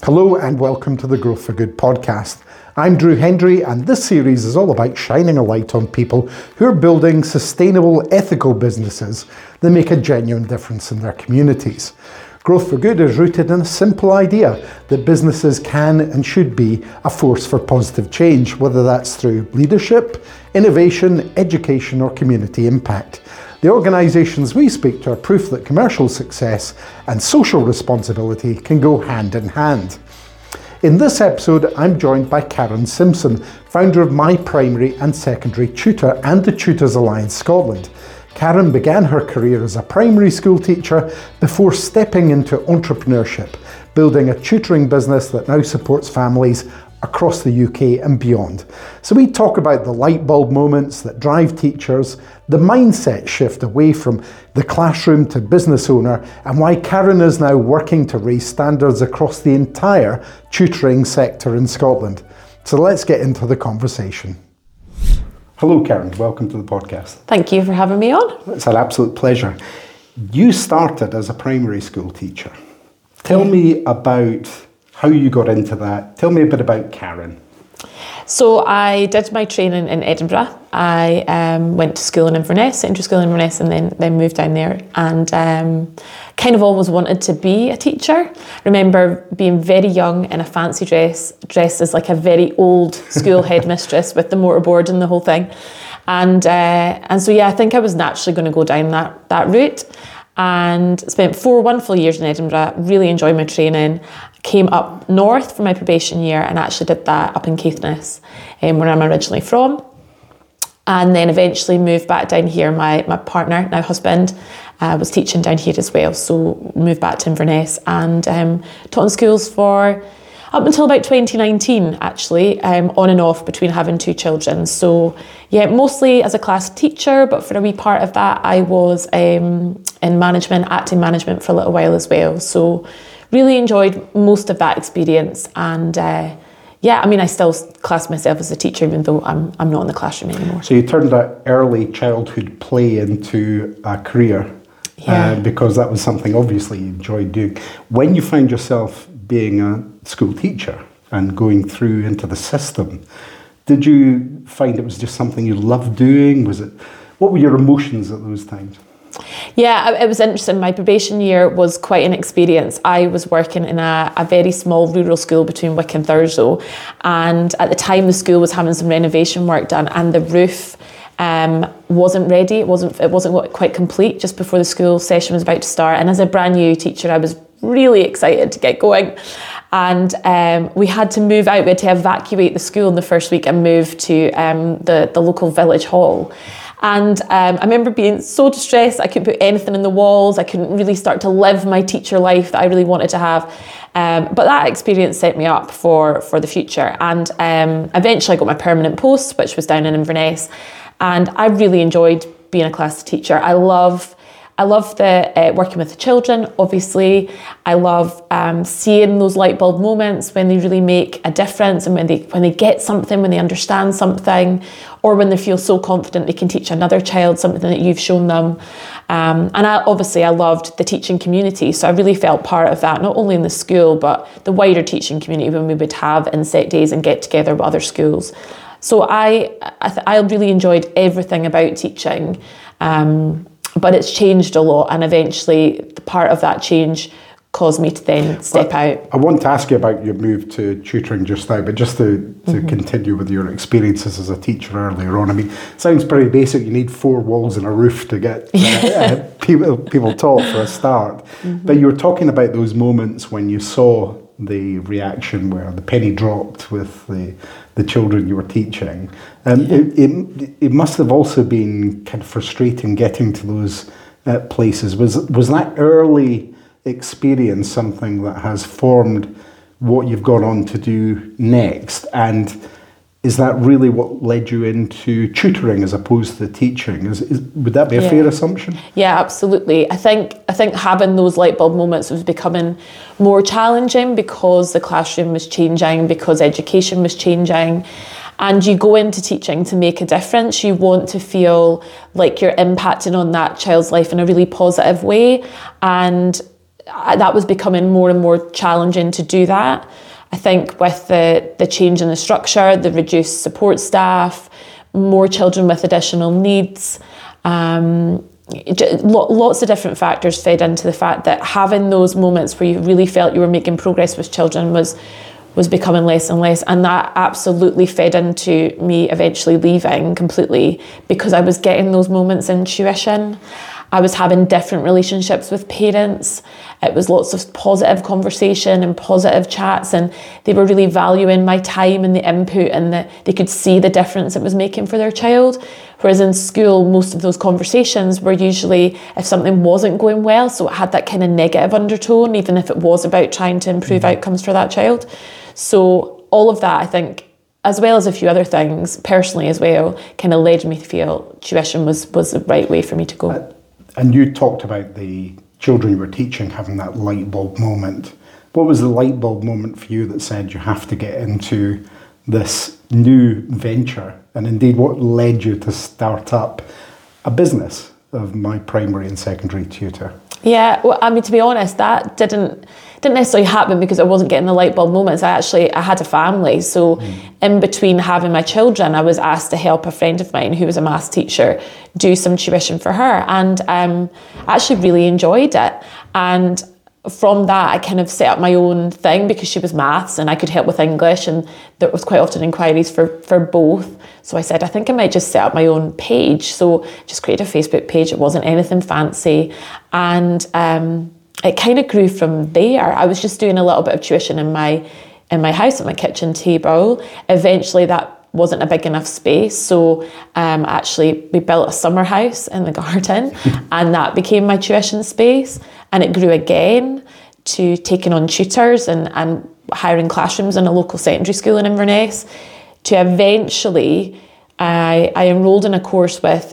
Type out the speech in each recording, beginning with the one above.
Hello and welcome to the Growth for Good podcast. I'm Drew Hendry and this series is all about shining a light on people who are building sustainable, ethical businesses that make a genuine difference in their communities. Growth for Good is rooted in a simple idea that businesses can and should be a force for positive change, whether that's through leadership, innovation, education or community impact. The organisations we speak to are proof that commercial success and social responsibility can go hand in hand. In this episode, I'm joined by Karen Simpson, founder of My Primary and Secondary Tutor and the Tutors Alliance Scotland. Karen began her career as a primary school teacher before stepping into entrepreneurship, building a tutoring business that now supports families across the UK and beyond. So we talk about the light bulb moments that drive teachers, the mindset shift away from the classroom to business owner, and why Karen is now working to raise standards across the entire tutoring sector in Scotland. So let's get into the conversation. Hello Karen, welcome to the podcast. Thank you for having me on. It's an absolute pleasure. You started as a primary school teacher. Tell me about how you got into that. Tell me a bit about Karen. So I did my training in Edinburgh. I went to school in Inverness, secondary school in Inverness, and then moved down there and kind of always wanted to be a teacher. Remember being very young in a fancy dress, dressed as like a very old school headmistress with the mortarboard and the whole thing. And so yeah, I think I was naturally going to go down that route. And spent 4 wonderful years in Edinburgh, really enjoyed my training, came up north for my probation year and actually did that up in Caithness, where I'm originally from. And then eventually moved back down here. My partner, now husband, was teaching down here as well. So moved back to Inverness and taught in schools for up until about 2019, actually, on and off between having 2 children. So yeah, mostly as a class teacher, but for a wee part of that, I was in management, acting management for a little while as well. So really enjoyed most of that experience. And yeah, I mean, I still class myself as a teacher, even though I'm not in the classroom anymore. So you turned that early childhood play into a career, because that was something obviously you enjoyed doing. When you found yourself being a school teacher and going through into the system, did you find it was just something you loved doing? What were your emotions at those times? Yeah, it was interesting. My probation year was quite an experience. I was working in a very small rural school between Wick and Thurso, and at the time the school was having some renovation work done and the roof wasn't ready. It wasn't quite complete just before the school session was about to start. And as a brand new teacher, I was really excited to get going. And we had to move out. We had to evacuate the school in the first week and move to the local village hall. And I remember being so distressed. I couldn't put anything in the walls. I couldn't really start to live my teacher life that I really wanted to have. But that experience set me up for the future. And eventually I got my permanent post, which was down in Inverness. And I really enjoyed being a class teacher. I love the working with the children, obviously. I love seeing those light bulb moments when they really make a difference and when they get something, when they understand something, or when they feel so confident they can teach another child something that you've shown them. And I loved the teaching community, so I really felt part of that, not only in the school, but the wider teaching community when we would have inset days and get together with other schools. So I really enjoyed everything about teaching. But it's changed a lot, and eventually the part of that change caused me to then step out. I want to ask you about your move to tutoring just now, but just to continue with your experiences as a teacher earlier on. I mean, it sounds pretty basic. You need 4 walls and a roof to get people taught for a start. But you were talking about those moments when you saw the reaction where the penny dropped with the children you were teaching. It must have also been kind of frustrating getting to those places. Was that early experience something that has formed what you've gone on to do next? And is that really what led you into tutoring as opposed to teaching? Would that be a fair assumption? Yeah, absolutely. I think having those light bulb moments was becoming more challenging because the classroom was changing, because education was changing. And you go into teaching to make a difference. You want to feel like you're impacting on that child's life in a really positive way. And that was becoming more and more challenging to do that. I think with the change in the structure, the reduced support staff, more children with additional needs, lots of different factors fed into the fact that having those moments where you really felt you were making progress with children was becoming less and less, and that absolutely fed into me eventually leaving completely, because I was getting those moments in tuition. I was having different relationships with parents. It was lots of positive conversation and positive chats, and they were really valuing my time and the input, and that they could see the difference it was making for their child. Whereas in school, most of those conversations were usually if something wasn't going well, so it had that kind of negative undertone, even if it was about trying to improve outcomes for that child. So all of that, I think, as well as a few other things, personally as well, kind of led me to feel tuition was the right way for me to go. And you talked about the children you were teaching having that light bulb moment. What was the light bulb moment for you that said you have to get into this new venture? And indeed, what led you to start up a business of My Primary and Secondary Tutor? Yeah, well, I mean, to be honest, that didn't necessarily happen because I wasn't getting the light bulb moments. I had a family, so in between having my children, I was asked to help a friend of mine who was a maths teacher do some tuition for her, and I actually really enjoyed it. And from that, I kind of set up my own thing because she was maths and I could help with English, and there was quite often inquiries for both. So I said, I think I might just set up my own page. So just create a Facebook page. It wasn't anything fancy. And it kind of grew from there. I was just doing a little bit of tuition in my house at my kitchen table. Eventually that wasn't a big enough space. So actually we built a summer house in the garden and that became my tuition space. And it grew again to taking on tutors and hiring classrooms in a local secondary school in Inverness, to eventually I enrolled in a course with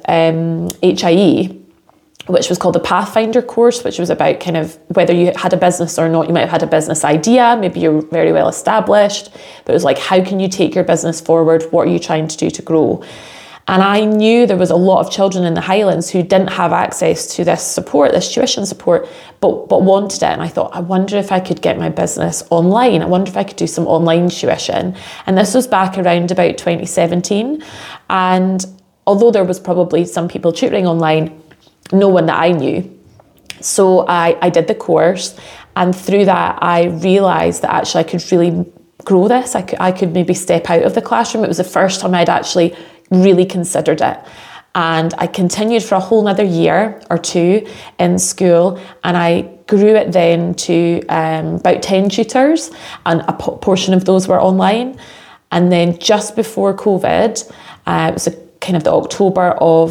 HIE, which was called the Pathfinder course, which was about kind of whether you had a business or not. You might have had a business idea, maybe you're very well established, but it was like, how can you take your business forward? What are you trying to do to grow? And I knew there was a lot of children in the Highlands who didn't have access to this support, this tuition support, but wanted it. And I thought, I wonder if I could get my business online. I wonder if I could do some online tuition. And this was back around about 2017. And although there was probably some people tutoring online, no one that I knew. So I did the course. And through that, I realised that actually I could really grow this. I could maybe step out of the classroom. It was the first time I'd actually really considered it. And I continued for a whole nother year or two in school, and I grew it then to about 10 tutors, and a portion of those were online. And then just before COVID, it was kind of the October of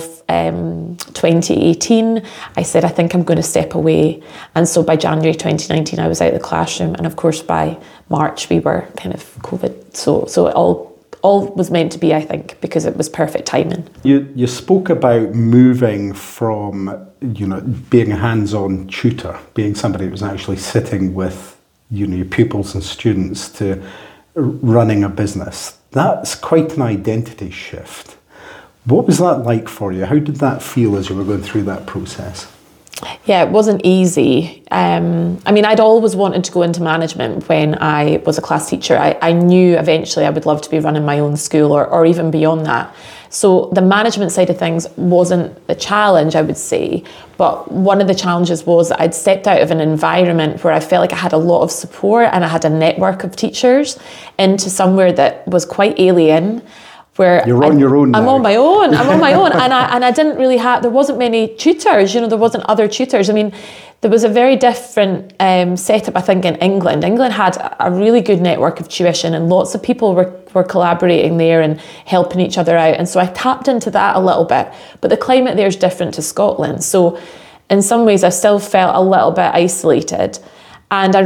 2018, I said, I think I'm going to step away. And so by January 2019, I was out of the classroom. And of course, by March, we were kind of COVID. So it all was meant to be, I think, because it was perfect timing. You spoke about moving from, being a hands-on tutor, being somebody who was actually sitting with, your pupils and students, to running a business. That's quite an identity shift. What was that like for you? How did that feel as you were going through that process? Yeah, it wasn't easy. I'd always wanted to go into management when I was a class teacher. I knew eventually I would love to be running my own school or even beyond that. So the management side of things wasn't the challenge, I would say. But one of the challenges was that I'd stepped out of an environment where I felt like I had a lot of support and I had a network of teachers into somewhere that was quite alien. Where you're on your own now. I'm on my own. and I didn't really have, there wasn't many tutors, there wasn't other tutors. I mean, there was a very different setup, I think, in England. England had a really good network of tuition and lots of people were collaborating there and helping each other out. And so I tapped into that a little bit. But the climate there is different to Scotland. So in some ways, I still felt a little bit isolated. And I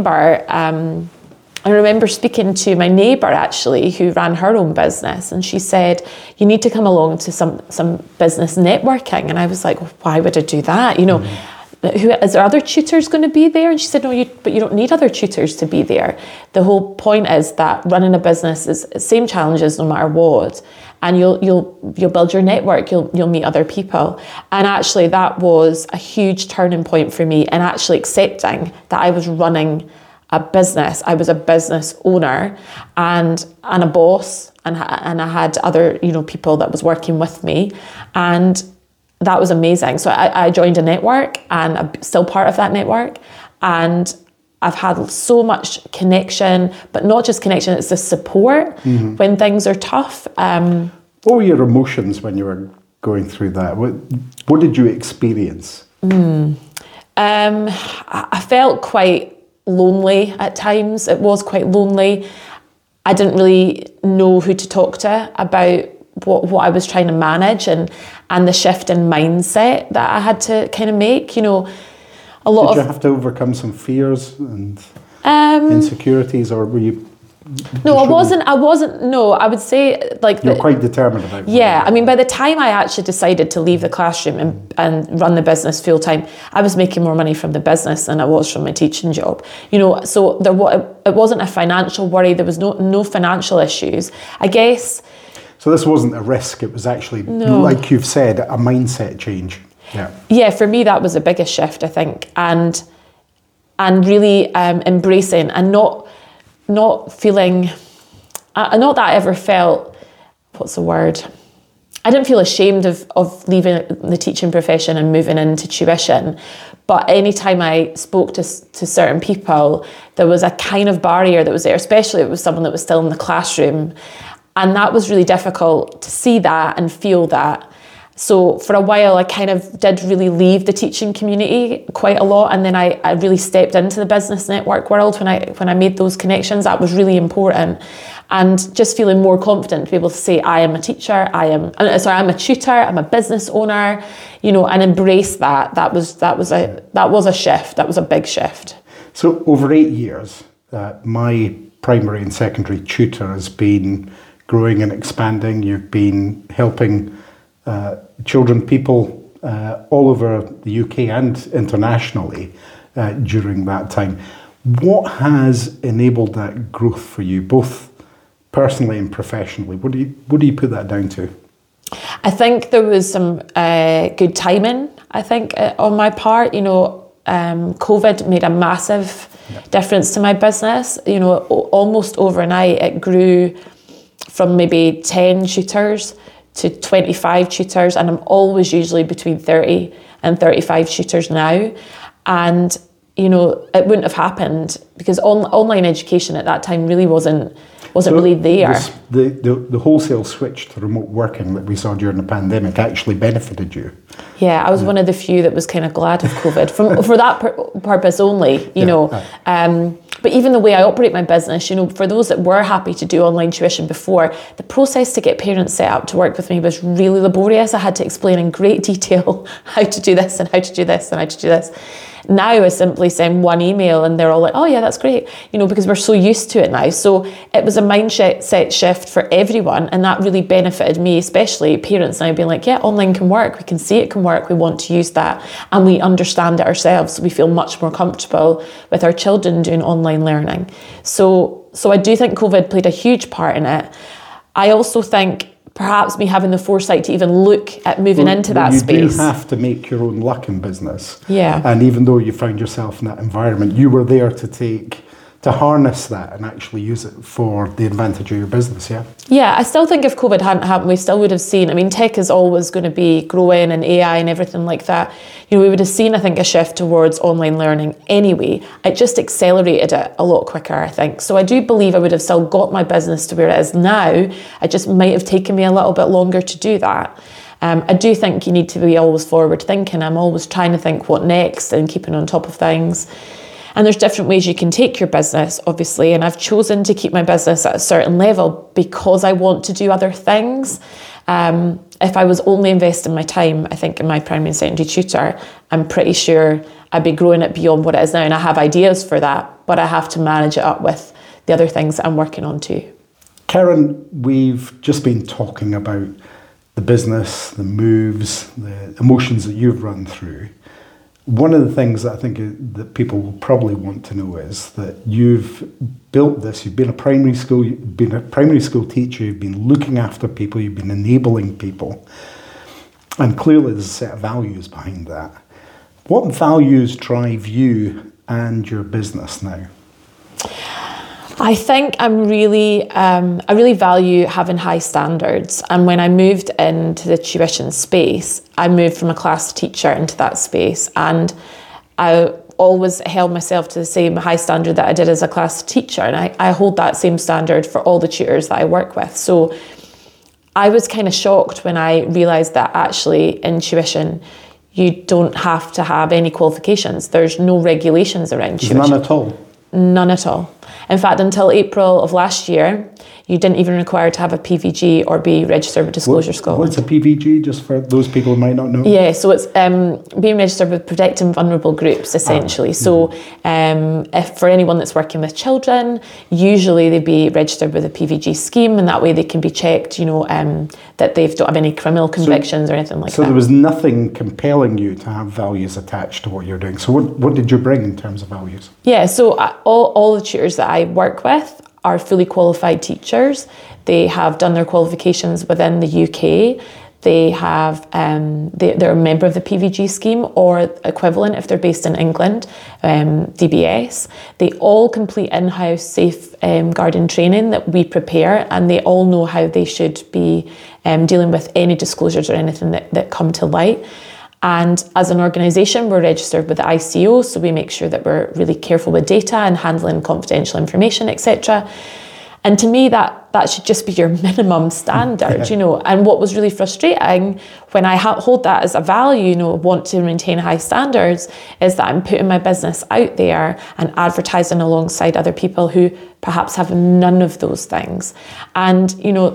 remember speaking to my neighbour, actually, who ran her own business, and she said, you need to come along to some business networking. And I was like, well, why would I do that? is there other tutors going to be there? And she said, no, but you don't need other tutors to be there. The whole point is that running a business is the same challenges no matter what. And you'll build your network, you'll meet other people. And actually that was a huge turning point for me in actually accepting that I was running a business. I was a business owner and a boss, and I had other, people that was working with me, and that was amazing. So I joined a network, and I'm still part of that network, and I've had so much connection, but not just connection, it's the support when things are tough. What were your emotions when you were going through that? What did you experience? I felt quite lonely at times. It was quite lonely. I didn't really know who to talk to about what I was trying to manage, and the shift in mindset that I had to kind of make. Did you have to overcome some fears and insecurities, or were you? No, I wasn't. No, I would say you're quite determined about it. Yeah, I mean, by the time I actually decided to leave the classroom and run the business full time, I was making more money from the business than I was from my teaching job. So it wasn't a financial worry. There was no financial issues, I guess. So this wasn't a risk. It was actually, like you've said, a mindset change. Yeah. Yeah, for me, that was the biggest shift, I think, and really embracing and not feeling, not that I ever felt, what's the word? I didn't feel ashamed of leaving the teaching profession and moving into tuition. But anytime I spoke to certain people, there was a kind of barrier that was there, especially if it was someone that was still in the classroom. And that was really difficult to see that and feel that. So for a while, I kind of did really leave the teaching community quite a lot, and then I really stepped into the business network world when I made those connections. That was really important, and just feeling more confident to be able to say I am a teacher, I'm a tutor, I'm a business owner, and embrace that. That was a shift. That was a big shift. So over 8 years, my primary and secondary tutor has been growing and expanding. You've been helping children, people all over the UK and internationally during that time. What has enabled that growth for you, both personally and professionally? What do you put that down to? I think there was some good timing, I think, on my part. COVID made a massive difference to my business. Almost overnight, it grew from maybe 10 tutors to 25 tutors, and I'm always usually between 30 and 35 tutors now. And, it wouldn't have happened because online education at that time really wasn't really there. The wholesale switch to remote working that we saw during the pandemic actually benefited you. Yeah, I was one of the few that was kind of glad of COVID for that purpose only, But even the way I operate my business, for those that were happy to do online tuition before, the process to get parents set up to work with me was really laborious. I had to explain in great detail how to do this and how to do this and how to do this. Now I simply send one email and they're all like, oh yeah, that's great, because we're so used to it now. So it was a mindset shift for everyone, and that really benefited me, especially parents now being like, yeah, online can work, we can see it can work, we want to use that, and we understand it ourselves, so we feel much more comfortable with our children doing online learning. So I do think COVID played a huge part in it. I also think perhaps me having the foresight to even look at moving into that space. You do have to make your own luck in business. Yeah. And even though you found yourself in that environment, you were there to harness that and actually use it for the advantage of your business, yeah? Yeah, I still think if COVID hadn't happened, we still would have seen, tech is always going to be growing, and AI and everything like that. We would have seen, I think, a shift towards online learning anyway. It just accelerated it a lot quicker, I think. So I do believe I would have still got my business to where it is now. It just might have taken me a little bit longer to do that. I do think you need to be always forward thinking. I'm always trying to think what next and keeping on top of things. And there's different ways you can take your business, obviously, and I've chosen to keep my business at a certain level because I want to do other things. If I was only investing my time, I think, in my primary and secondary tutor, I'm pretty sure I'd be growing it beyond what it is now, and I have ideas for that, but I have to manage it up with the other things that I'm working on too. Karen, we've just been talking about the business, the moves, the emotions that you've run through. One of the things that I think that people will probably want to know is that you've built this. You've been a primary school teacher. You've been looking after people. You've been enabling people, and clearly there's a set of values behind that. What values drive you and your business now? I think I really value having high standards. And when I moved into the tuition space, I moved from a class teacher into that space. And I always held myself to the same high standard that I did as a class teacher. And I hold that same standard for all the tutors that I work with. So I was kind of shocked when I realised that actually in tuition, you don't have to have any qualifications. There's no regulations around tuition. None at all? None at all. In fact, until April of last year, you didn't even require to have a PVG or be registered with Disclosure Scotland. What's a PVG, just for those people who might not know? Yeah, so it's being registered with Protecting Vulnerable Groups, essentially. So if for anyone that's working with children, usually they'd be registered with a PVG scheme, and that way they can be checked, that they don't have any criminal convictions or anything like that. So there was nothing compelling you to have values attached to what you're doing. So what did you bring in terms of values? Yeah, so all the tutors that I work with are fully qualified teachers. They have done their qualifications within the UK. They have they're a member of the PVG scheme or equivalent if they're based in England, DBS. They all complete in-house safeguarding training that we prepare, and they all know how they should be dealing with any disclosures or anything that come to light. And as an organisation, we're registered with the ICO, so we make sure that we're really careful with data and handling confidential information, etc. And to me, that should just be your minimum standard, And what was really frustrating when I hold that as a value, want to maintain high standards, is that I'm putting my business out there and advertising alongside other people who perhaps have none of those things. And,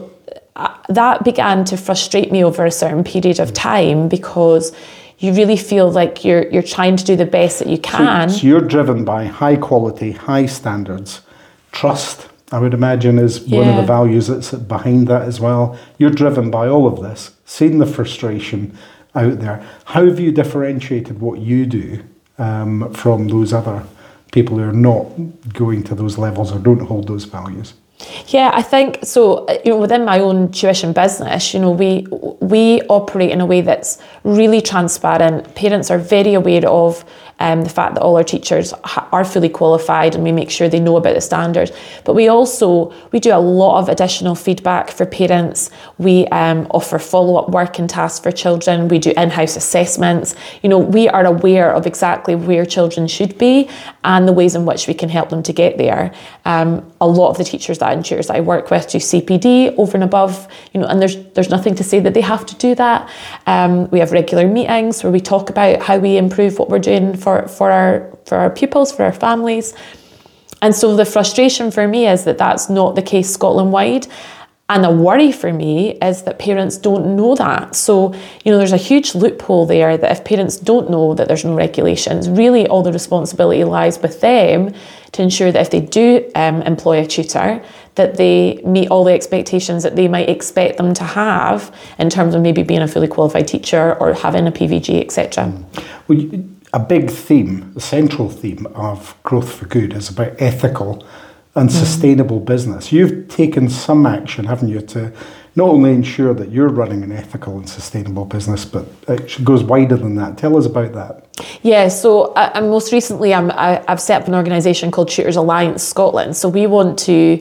that began to frustrate me over a certain period of time, because you really feel like you're trying to do the best that you can. So you're driven by high quality, high standards. Trust, I would imagine, is one of the values that's behind that as well. You're driven by all of this, seeing the frustration out there. How have you differentiated what you do from those other people who are not going to those levels or don't hold those values? Yeah, I think so. Within my own tuition business, we operate in a way that's really transparent. Parents are very aware of the fact that all our teachers are fully qualified, and we make sure they know about the standards. But we do a lot of additional feedback for parents. We offer follow-up work and tasks for children. We do in-house assessments. We are aware of exactly where children should be and the ways in which we can help them to get there. A lot of the teachers and tutors that I work with do CPD over and above, and there's nothing to say that they have to do that. We have regular meetings where we talk about how we improve what we're doing for our pupils, for our families. And so the frustration for me is that that's not the case Scotland-wide. And the worry for me is that parents don't know that. So, there's a huge loophole there that if parents don't know that there's no regulations, really all the responsibility lies with them to ensure that if they do employ a tutor, that they meet all the expectations that they might expect them to have in terms of maybe being a fully qualified teacher or having a PVG, etc. Well, a big theme, the central theme of Growth for Good is about ethical and sustainable business. You've taken some action, haven't you, to not only ensure that you're running an ethical and sustainable business, but it goes wider than that. Tell us about that. Yeah, so most recently I've set up an organisation called Tutors Alliance Scotland. So we want to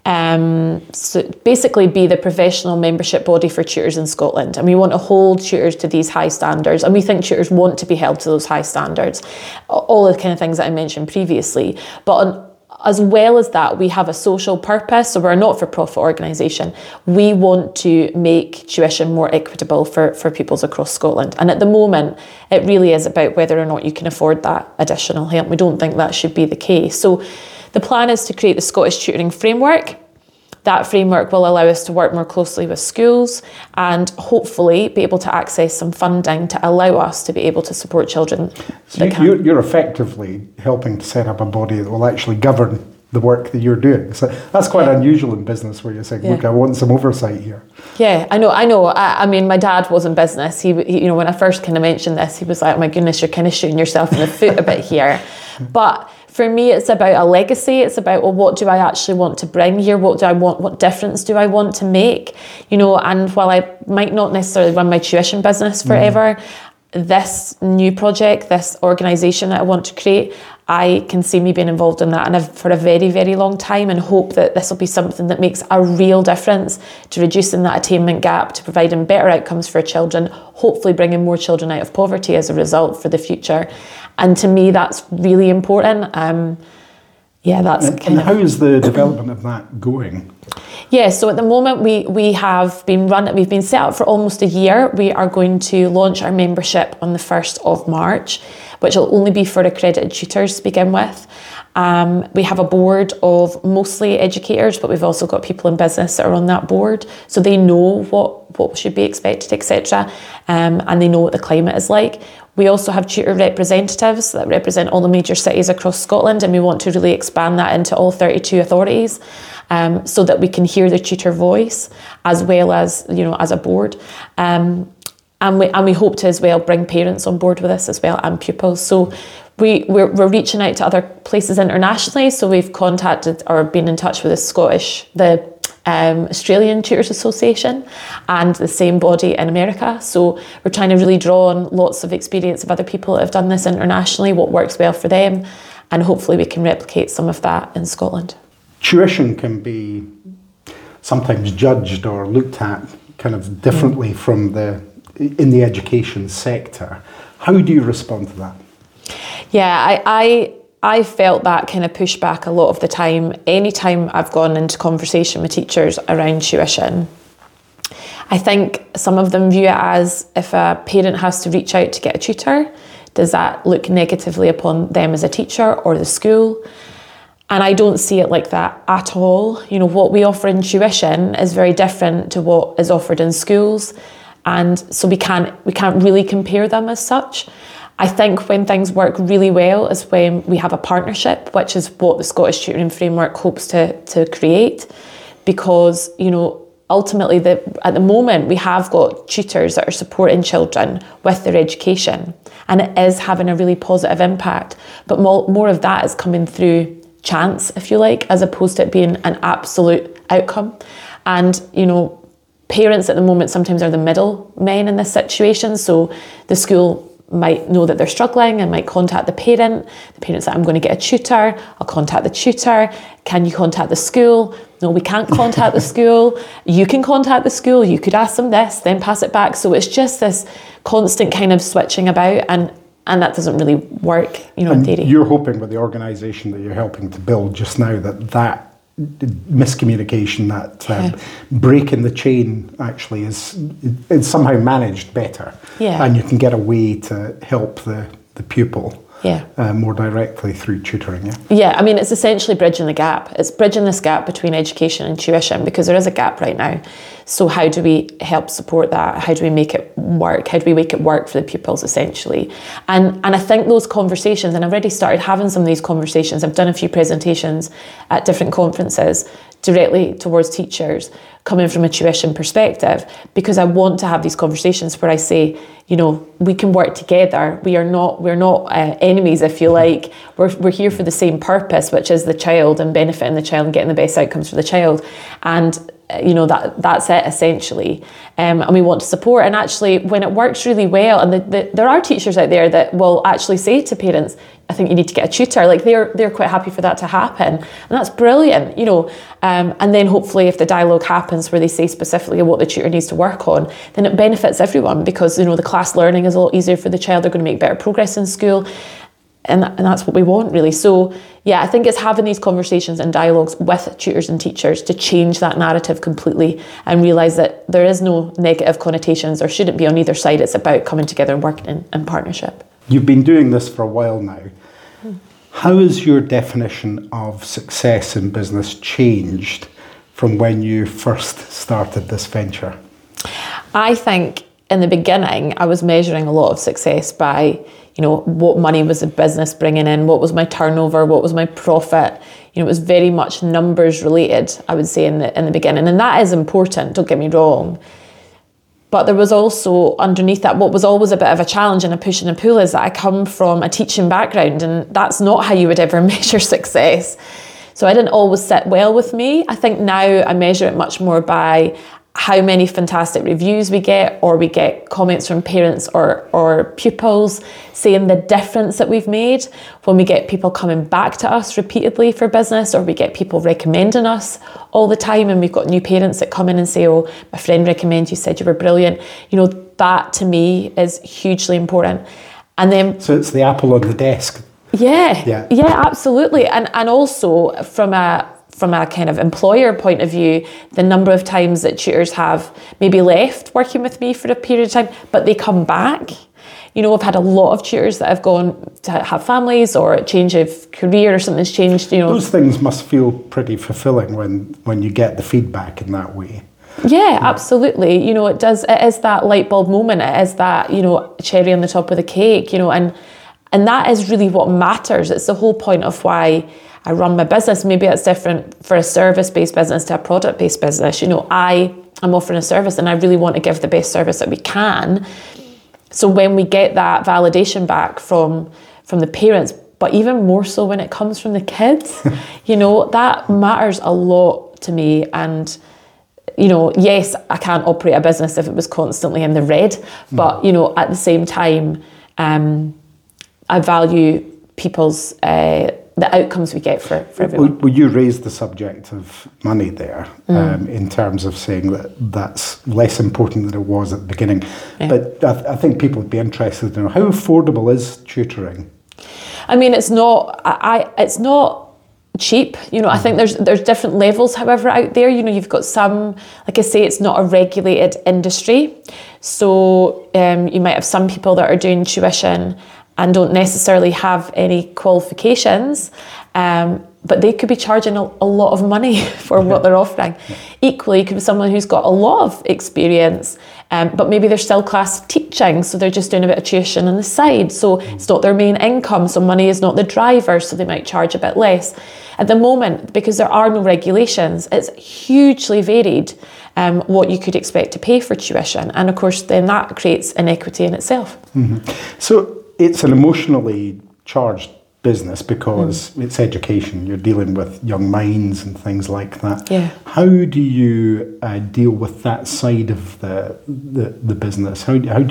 basically be the professional membership body for tutors in Scotland, and we want to hold tutors to these high standards, and we think tutors want to be held to those high standards, all the kind of things that I mentioned previously. But as well as that, we have a social purpose, so we're a not-for-profit organisation. We want to make tuition more equitable for pupils across Scotland. And at the moment, it really is about whether or not you can afford that additional help. We don't think that should be the case. So the plan is to create the Scottish Tutoring Framework. That framework will allow us to work more closely with schools and hopefully be able to access some funding to allow us to be able to support children. So you're effectively helping to set up a body that will actually govern the work that you're doing. So that's quite unusual in business, where you're saying, look, I want some oversight here. Yeah, I know. I mean, my dad was in business. He, you know, when I first kind of mentioned this, he was like, oh my goodness, you're kind of shooting yourself in the foot a bit here. But for me, it's about a legacy. It's about, well, what do I actually want to bring here? What do I want? What difference do I want to make? You know, and while I might not necessarily run my tuition business forever, this new project, this organisation that I want to create, I can see me being involved in that and for a very, very long time, and hope that this will be something that makes a real difference to reducing that attainment gap, to providing better outcomes for children, hopefully bringing more children out of poverty as a result for the future. And to me, that's really important. That's and how is the development of that going? Yeah, so at the moment we've been set up for almost a year. We are going to launch our membership on the 1st of March, which will only be for accredited tutors to begin with. We have a board of mostly educators, but we've also got people in business that are on that board, so they know what should be expected, etc. And they know what the climate is like. We also have tutor representatives that represent all the major cities across Scotland, and we want to really expand that into all 32 authorities, so that we can hear the tutor voice as well as, you know, as a board. And we hope to as well bring parents on board with us as well, and pupils. So we're reaching out to other places internationally. So we've contacted or been in touch with the Australian Tutors Association and the same body in America. So we're trying to really draw on lots of experience of other people that have done this internationally, what works well for them, and hopefully we can replicate some of that in Scotland. Tuition can be sometimes judged or looked at kind of differently from in the education sector. How do you respond to that? Yeah, I felt that kind of pushback a lot of the time. Anytime I've gone into conversation with teachers around tuition, I think some of them view it as, if a parent has to reach out to get a tutor, does that look negatively upon them as a teacher or the school? And I don't see it like that at all. You know, what we offer in tuition is very different to what is offered in schools. And so we can't really compare them as such. I think when things work really well is when we have a partnership, which is what the Scottish Tutoring Framework hopes to create. Because, you know, ultimately at the moment we have got tutors that are supporting children with their education, and it is having a really positive impact. But more of that is coming through chance, if you like, as opposed to it being an absolute outcome. And, you know, parents at the moment sometimes are the middlemen in this situation. So the school might know that they're struggling and might contact the parent. The parent's like, I'm going to get a tutor. I'll contact the tutor. Can you contact the school? No, we can't contact the school. You can contact the school. You could ask them this, then pass it back. So it's just this constant kind of switching about, and that doesn't really work, you know, in theory. You're hoping with the organisation that you're helping to build just now that miscommunication, that break in the chain actually is somehow managed better, and you can get a way to help the pupil more directly through tutoring. I mean, it's essentially bridging the gap. It's bridging this gap between education and tuition, because there is a gap right now. So how do we help support that? How do we make it work? How do we make it work for the pupils, essentially? And I think those conversations, and I've already started having some of these conversations. I've done a few presentations at different conferences directly towards teachers coming from a tuition perspective, because I want to have these conversations where I say, you know, we can work together. We're not enemies, if you like. We're here for the same purpose, which is the child and benefiting the child and getting the best outcomes for the child. And you know, that's it essentially. And we want to support. And actually, when it works really well, and there are teachers out there that will actually say to parents, I think you need to get a tutor. Like they're quite happy for that to happen, and that's brilliant, you know. And then hopefully, if the dialogue happens where they say specifically what the tutor needs to work on, then it benefits everyone, because, you know, the class learning is a lot easier for the child. They're going to make better progress in school. And that's what we want, really. So, I think it's having these conversations and dialogues with tutors and teachers to change that narrative completely and realise that there is no negative connotations, or shouldn't be, on either side. It's about coming together and working in partnership. You've been doing this for a while now. How has your definition of success in business changed from when you first started this venture? I think in the beginning, I was measuring a lot of success by, you know, what money was the business bringing in, what was my turnover, what was my profit, You know, it was very much numbers related, I would say, in the beginning. And that is important, don't get me wrong. But there was also underneath that, what was always a bit of a challenge and a push and a pull is that I come from a teaching background, and that's not how you would ever measure success. So I didn't always sit well with me. I think now I measure it much more by how many fantastic reviews we get, or we get comments from parents or pupils saying the difference that we've made, when we get people coming back to us repeatedly for business, or we get people recommending us all the time, and we've got new parents that come in and say, oh, my friend recommended you, said you were brilliant. You know, that to me is hugely important. And then, so it's the apple on the desk. Yeah, absolutely. And also from a kind of employer point of view, the number of times that tutors have maybe left working with me for a period of time, but they come back. You know, I've had a lot of tutors that have gone to have families, or a change of career, or something's changed, you know. Those things must feel pretty fulfilling when you get the feedback in that way. Yeah, absolutely. You know, it does. It is that light bulb moment. It is that, you know, cherry on the top of the cake, you know, and that is really what matters. It's the whole point of why I run my business. Maybe it's different for a service-based business to a product-based business. You know, I am offering a service, and I really want to give the best service that we can. So when we get that validation back from the parents, but even more so when it comes from the kids, you know, that matters a lot to me. And, you know, yes, I can't operate a business if it was constantly in the red, but, you know, at the same time, I value people's the outcomes we get for everyone. Well, you raised the subject of money there, in terms of saying that that's less important than it was at the beginning. Yeah. But I think people would be interested to know, how affordable is tutoring? I mean, it's not cheap. You know, I think there's different levels, however, out there. You know, you've got some, like I say, it's not a regulated industry. So you might have some people that are doing tuition and don't necessarily have any qualifications, but they could be charging a lot of money for what they're offering. Equally, you could be someone who's got a lot of experience, but maybe they're still class teaching, so they're just doing a bit of tuition on the side. So it's not their main income, so money is not the driver, so they might charge a bit less. At the moment, because there are no regulations, it's hugely varied what you could expect to pay for tuition. And of course, then that creates inequity in itself. Mm-hmm. So it's an emotionally charged business because it's education. You're dealing with young minds and things like that. Yeah. How do you deal with that side of the business? What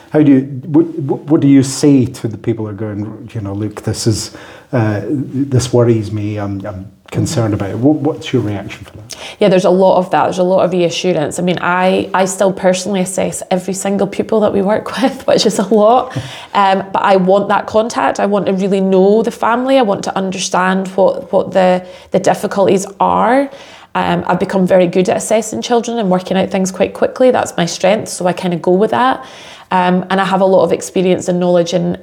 do you say to the people who are going, you know, look, this worries me. I'm concerned about it. What's your reaction for that? Yeah, there's a lot of that. There's a lot of reassurance. I mean, I still personally assess every single pupil that we work with, which is a lot. But I want that contact. I want to really know the family. I want to understand what the difficulties are. I've become very good at assessing children and working out things quite quickly. That's my strength, so I kind of go with that. And I have a lot of experience and knowledge in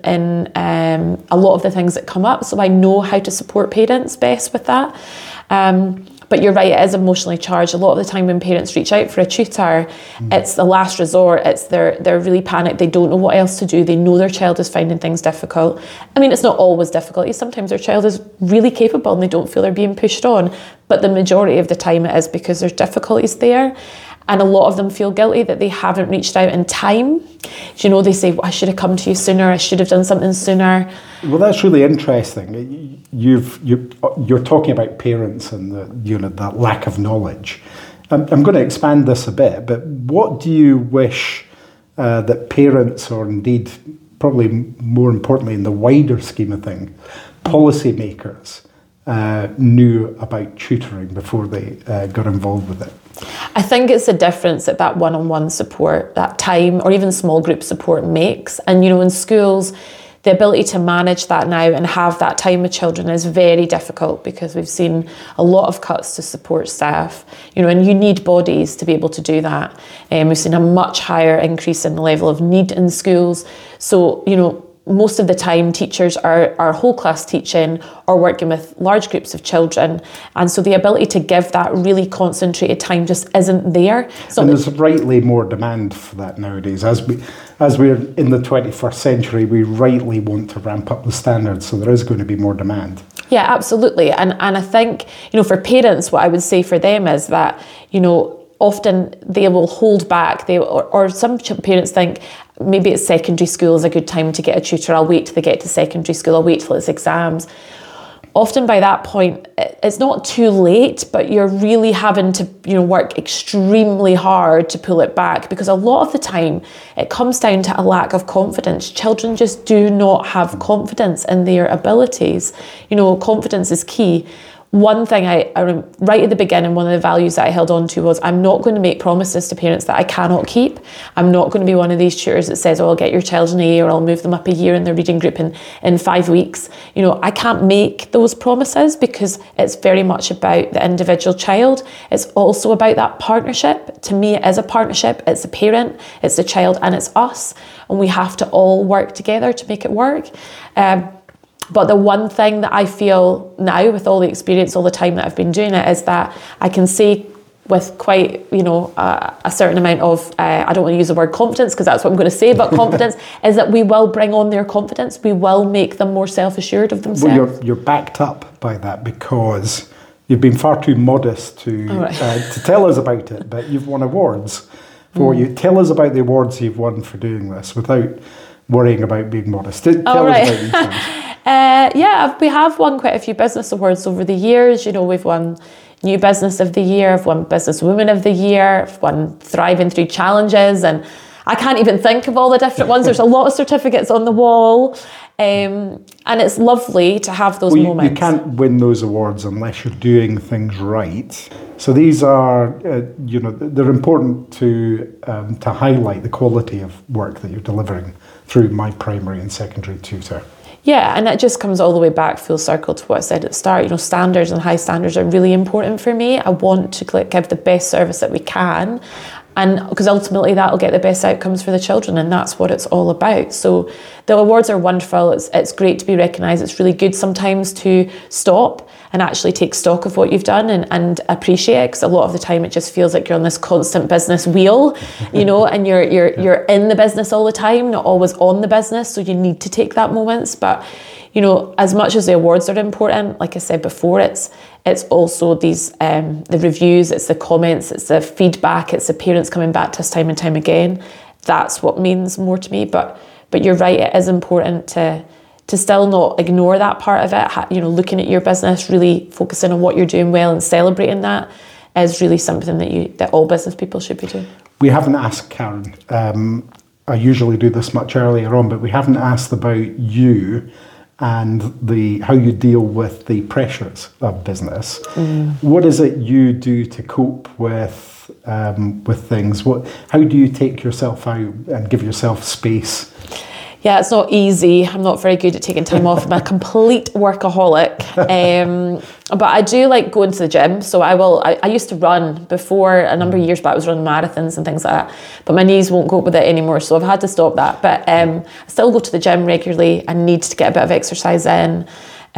a lot of the things that come up, so I know how to support parents best with that. But you're right, it is emotionally charged. A lot of the time when parents reach out for a tutor, it's the last resort. It's they're really panicked. They don't know what else to do. They know their child is finding things difficult. I mean, it's not always difficult. Sometimes their child is really capable and they don't feel they're being pushed on. But the majority of the time it is because there's difficulties there. And a lot of them feel guilty that they haven't reached out in time. You know, they say, well, I should have come to you sooner. I should have done something sooner. Well, that's really interesting. You're talking about parents and that lack of knowledge. I'm going to expand this a bit, but what do you wish that parents, or indeed, probably more importantly in the wider scheme of things, policymakers knew about tutoring before they got involved with it? I think it's the difference that one-on-one support, that time, or even small group support makes. And, you know, in schools, the ability to manage that now and have that time with children is very difficult because we've seen a lot of cuts to support staff, you know, and you need bodies to be able to do that. We've seen a much higher increase in the level of need in schools. So, you know, most of the time teachers are whole class teaching or working with large groups of children, and so the ability to give that really concentrated time just isn't there. So and there's rightly more demand for that nowadays. As we're in the 21st century, we rightly want to ramp up the standards, so there is going to be more demand. Yeah, absolutely. And I think, for parents, what I would say for them is that, often they will hold back. Or some parents think maybe it's secondary school is a good time to get a tutor. I'll wait till they get to secondary school. I'll wait till it's exams. Often by that point, it's not too late, but you're really having to, work extremely hard to pull it back, because a lot of the time it comes down to a lack of confidence. Children just do not have confidence in their abilities. Confidence is key. One thing I right at the beginning, one of the values that I held on to was, I'm not going to make promises to parents that I cannot keep. I'm not going to be one of these tutors that says, I'll get your child an A, or I'll move them up a year in their reading group in 5 weeks. I can't make those promises, because it's very much about the individual child. It's also about that partnership. To me, it is a partnership. It's the parent, it's the child, and it's us. And we have to all work together to make it work. But the one thing that I feel now, with all the experience, all the time that I've been doing it, is that I can say with quite, a certain amount of, I don't want to use the word confidence, because that's what I'm going to say, but confidence is that we will bring on their confidence. We will make them more self-assured of themselves. Well, you're backed up by that, because you've been far too modest to tell us about it, but you've won awards for you. Tell us about the awards you've won for doing this without worrying about being modest. Tell us about these things. We have won quite a few business awards over the years. We've won New Business of the Year, I've won Business Woman of the Year, I've won Thriving Through Challenges, and I can't even think of all the different ones. There's a lot of certificates on the wall, and it's lovely to have those moments. You can't win those awards unless you're doing things right. So these are, they're important to highlight the quality of work that you're delivering through My Primary and Secondary Tutor. Yeah, and that just comes all the way back full circle to what I said at the start. Standards and high standards are really important for me. I want to give the best service that we can, and because ultimately that will get the best outcomes for the children, and that's what it's all about. So the awards are wonderful. It's great to be recognised. It's really good sometimes to stop and actually take stock of what you've done and appreciate it, because a lot of the time it just feels like you're on this constant business wheel, and you're in the business all the time, not always on the business. So you need to take that moments. But as much as the awards are important, like I said before, it's also these the reviews, it's the comments, it's the feedback, it's the parents coming back to us time and time again. That's what means more to me. But you're right, it is important to still not ignore that part of it. Looking at your business, really focusing on what you're doing well and celebrating that is really something that all business people should be doing. We haven't asked Karen. I usually do this much earlier on, but we haven't asked about you and how you deal with the pressures of business. What is it you do to cope with things? How do you take yourself out and give yourself space? Yeah, it's not easy. I'm not very good at taking time off. I'm a complete workaholic. But I do like going to the gym. So I used to run before, a number of years back. I was running marathons and things like that. But my knees won't cope with it anymore. So I've had to stop that. But I still go to the gym regularly. I need to get a bit of exercise in.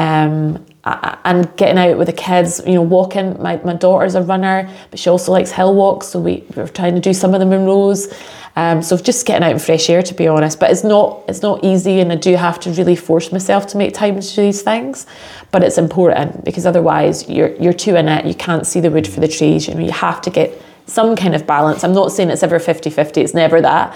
And getting out with the kids, walking. My daughter's a runner, but she also likes hill walks. So we're trying to do some of them in rows. So just getting out in fresh air, to be honest. But it's not easy, and I do have to really force myself to make time to do these things. But it's important, because otherwise you're too in it. You can't see the wood for the trees. You have to get some kind of balance. I'm not saying it's ever 50-50. It's never that.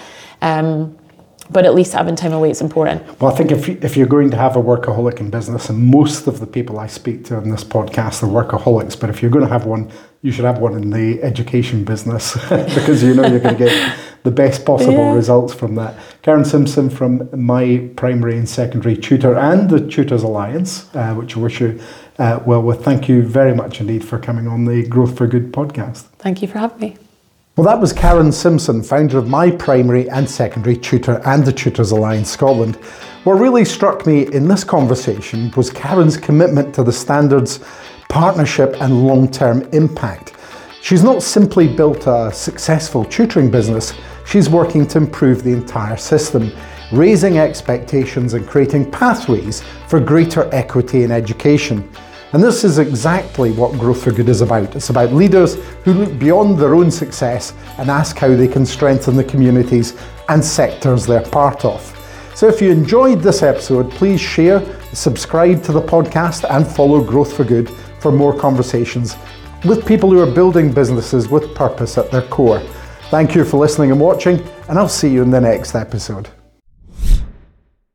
But at least having time away is important. Well, I think if you're going to have a workaholic in business, and most of the people I speak to on this podcast are workaholics, but if you're going to have one, you should have one in the education business, because you're going to get the best possible results from that. Karen Simpson from My Primary and Secondary Tutor and the Tutors Alliance, which I wish you well with. Thank you very much indeed for coming on the Growth for Good podcast. Thank you for having me. Well, that was Karen Simpson, founder of My Primary and Secondary Tutor and the Tutors Alliance Scotland. What really struck me in this conversation was Karen's commitment to the standards, partnership and long-term impact. She's not simply built a successful tutoring business, she's working to improve the entire system, raising expectations and creating pathways for greater equity in education. And this is exactly what Growth for Good is about. It's about leaders who look beyond their own success and ask how they can strengthen the communities and sectors they're part of. So if you enjoyed this episode, please share, subscribe to the podcast and follow Growth for Good for more conversations with people who are building businesses with purpose at their core. Thank you for listening and watching, and I'll see you in the next episode.